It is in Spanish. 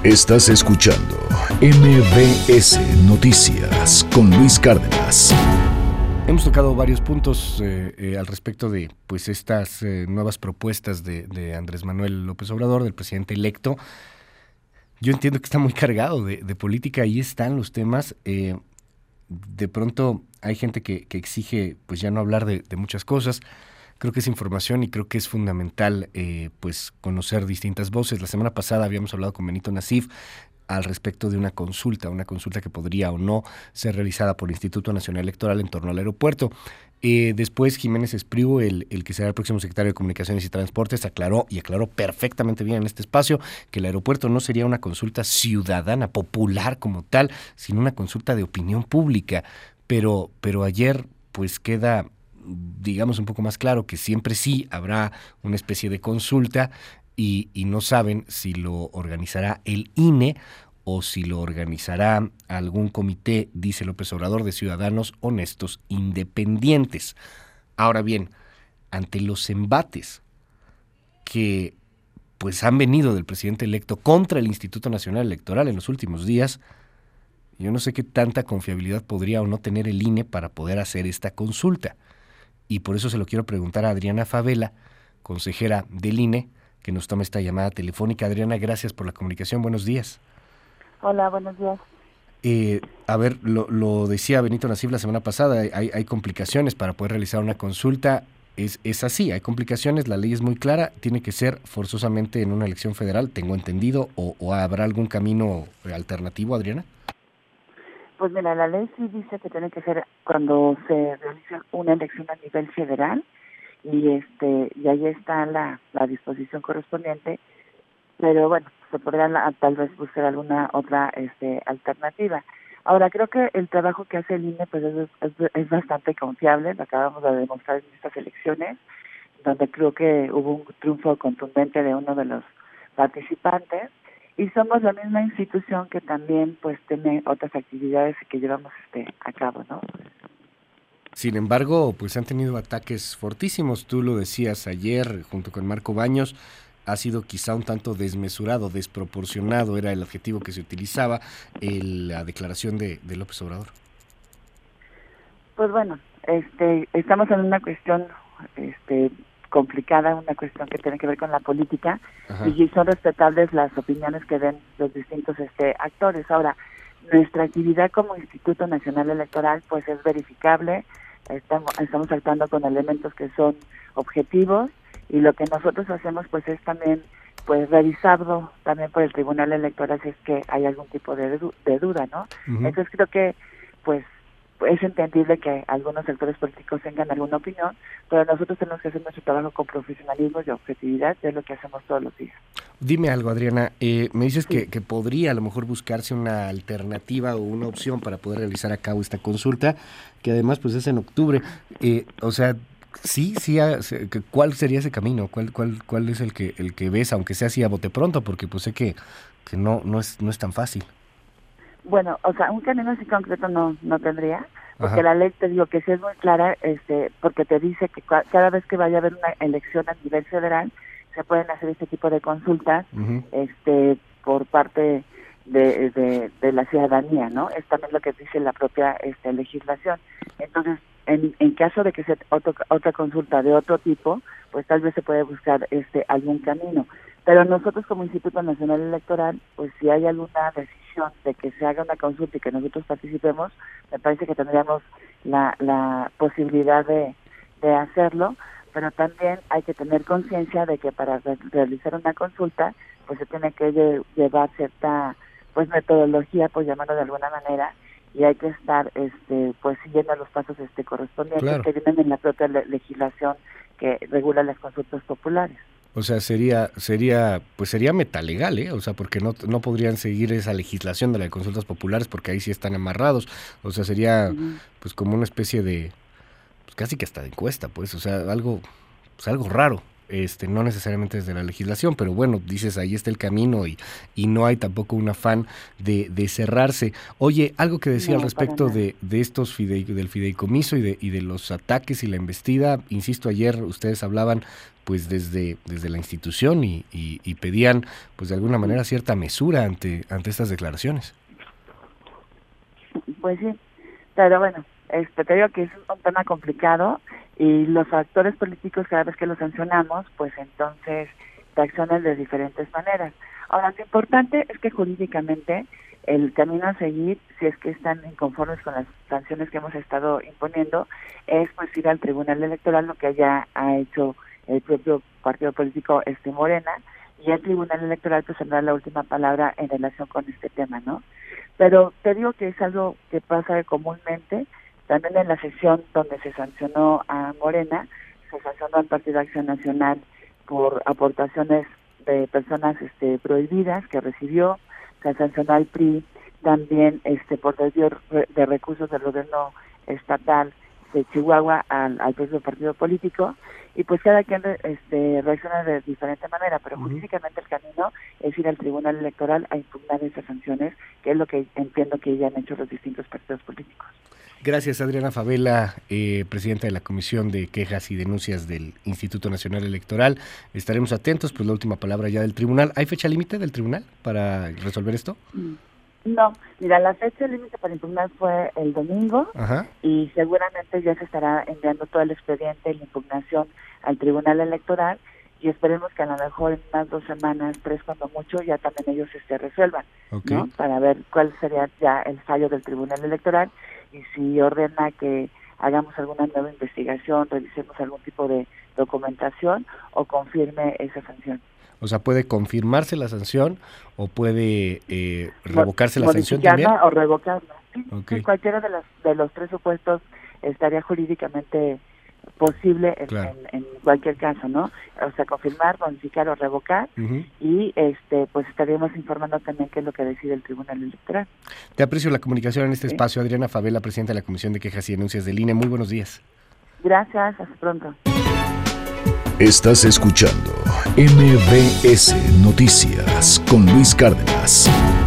Estás escuchando MBS Noticias con Luis Cárdenas. Hemos tocado varios puntos al respecto de pues estas nuevas propuestas de Andrés Manuel López Obrador, del presidente electo. Yo entiendo que está muy cargado de política, ahí están los temas. De pronto hay gente que exige pues ya no hablar de muchas cosas. Creo que es información y creo que es fundamental pues conocer distintas voces. La semana pasada habíamos hablado con Benito Nasif al respecto de una consulta que podría o no ser realizada por el Instituto Nacional Electoral en torno al aeropuerto. Después Jiménez Espriu, el que será el próximo secretario de Comunicaciones y Transportes, aclaró perfectamente bien en este espacio que el aeropuerto no sería una consulta ciudadana, popular como tal, sino una consulta de opinión pública. Pero ayer pues queda, digamos, un poco más claro que siempre sí habrá una especie de consulta y no saben si lo organizará el INE o si lo organizará algún comité, dice López Obrador, de ciudadanos honestos independientes. Ahora bien, ante los embates que pues han venido del presidente electo contra el Instituto Nacional Electoral en los últimos días, yo no sé qué tanta confiabilidad podría o no tener el INE para poder hacer esta consulta. Y por eso se lo quiero preguntar a Adriana Favela, consejera del INE, que nos toma esta llamada telefónica. Adriana, gracias por la comunicación. Buenos días. Hola, buenos días. A ver, lo decía Benito Nasif la semana pasada, hay complicaciones para poder realizar una consulta. Es así, hay complicaciones, la ley es muy clara, tiene que ser forzosamente en una elección federal, tengo entendido, o ¿habrá algún camino alternativo, Adriana? Pues mira, la ley sí dice que tiene que ser cuando se realiza una elección a nivel federal y ahí está la disposición correspondiente, pero bueno, se podrá tal vez buscar alguna otra alternativa. Ahora, creo que el trabajo que hace el INE pues es bastante confiable, lo acabamos de demostrar en estas elecciones, donde creo que hubo un triunfo contundente de uno de los participantes, y somos la misma institución que también pues tiene otras actividades que llevamos a cabo, ¿no? Sin embargo, pues han tenido ataques fortísimos. Tú lo decías ayer junto con Marco Baños, ha sido quizá un tanto desmesurado, desproporcionado, era el adjetivo que se utilizaba en la declaración de López Obrador. Pues bueno, estamos en una cuestión complicada, una cuestión que tiene que ver con la política. Ajá. Y son respetables las opiniones que den los distintos actores. Ahora, nuestra actividad como Instituto Nacional Electoral pues es verificable, estamos actuando con elementos que son objetivos, y lo que nosotros hacemos pues es también pues revisarlo también por el Tribunal Electoral si es que hay algún tipo de duda, ¿no? Uh-huh. Entonces creo que pues es entendible que algunos sectores políticos tengan alguna opinión, pero nosotros tenemos que hacer nuestro trabajo con profesionalismo y objetividad, que es lo que hacemos todos los días. Dime algo, Adriana, me dices sí, que podría a lo mejor buscarse una alternativa o una opción para poder realizar a cabo esta consulta, que además pues es en octubre, o sea, sí, ¿cuál sería ese camino? ¿Cuál es el que ves, aunque sea así a bote pronto? Porque pues sé que no es tan fácil. Bueno, o sea, un camino así concreto no tendría, porque ajá, la ley te digo que sí es muy clara, porque te dice que cada vez que vaya a haber una elección a nivel federal, se pueden hacer este tipo de consultas, uh-huh, por parte de la ciudadanía, ¿no? Es también lo que dice la propia legislación. Entonces, en caso de que sea otra consulta de otro tipo, pues tal vez se puede buscar algún camino. Pero nosotros como Instituto Nacional Electoral, pues si hay alguna decisión de que se haga una consulta y que nosotros participemos, me parece que tendríamos la posibilidad de hacerlo, pero también hay que tener conciencia de que para realizar una consulta, pues se tiene que llevar cierta pues metodología, pues llamarlo de alguna manera, y hay que estar pues siguiendo los pasos correspondientes, claro, que vienen en la propia legislación que regula las consultas populares. O sea, sería metalegal, o sea, porque no podrían seguir esa legislación de las consultas populares porque ahí sí están amarrados. O sea, sería uh-huh, pues como una especie de, pues casi que hasta de encuesta, pues, o sea, algo raro. no necesariamente desde la legislación, pero bueno, dices, ahí está el camino y no hay tampoco un afán de cerrarse. Oye, algo que decía al respecto de estos del fideicomiso y de los ataques y la embestida, insisto, ayer ustedes hablaban pues desde la institución y pedían pues de alguna manera cierta mesura ante estas declaraciones. Pues sí, pero bueno, te digo que es un tema complicado y los actores políticos cada vez que los sancionamos, pues entonces reaccionan de diferentes maneras. Ahora, lo importante es que jurídicamente el camino a seguir, si es que están inconformes con las sanciones que hemos estado imponiendo, es pues ir al Tribunal Electoral, lo que ya ha hecho el propio partido político Morena, y el Tribunal Electoral pues tendrá la última palabra en relación con este tema, ¿no? Pero te digo que es algo que pasa comúnmente. También en la sesión donde se sancionó a Morena, se sancionó al Partido Acción Nacional por aportaciones de personas prohibidas que recibió, se sancionó al PRI también por desvío de recursos del gobierno estatal de Chihuahua al propio partido político, y pues cada quien reacciona de diferente manera, pero jurídicamente el camino es ir al Tribunal Electoral a impugnar esas sanciones, que es lo que entiendo que ya han hecho los distintos partidos políticos. Gracias, Adriana Favela, presidenta de la Comisión de Quejas y Denuncias del Instituto Nacional Electoral. Estaremos atentos, pues la última palabra ya del tribunal. ¿Hay fecha límite del tribunal para resolver esto? No, mira, la fecha límite para impugnar fue el domingo. Ajá. Y seguramente ya se estará enviando todo el expediente y la impugnación al Tribunal Electoral, y esperemos que a lo mejor en unas 2 semanas, 3 cuando mucho, ya también ellos resuelvan, okay, ¿no? Para ver cuál sería ya el fallo del Tribunal Electoral y si ordena que hagamos alguna nueva investigación, revisemos algún tipo de documentación o confirme esa sanción. O sea, ¿puede confirmarse la sanción o puede revocarse la sanción también? O revocarla. Sí, okay. Sí, cualquiera de los 3 supuestos estaría jurídicamente posible en cualquier caso, ¿no? O sea, confirmar, modificar o revocar, y pues estaríamos informando también qué es lo que decide el Tribunal Electoral. Te aprecio la comunicación en este espacio. Adriana Favela, presidenta de la Comisión de Quejas y Denuncias del INE. Muy buenos días. Gracias, hasta pronto. Estás escuchando MBS Noticias con Luis Cárdenas.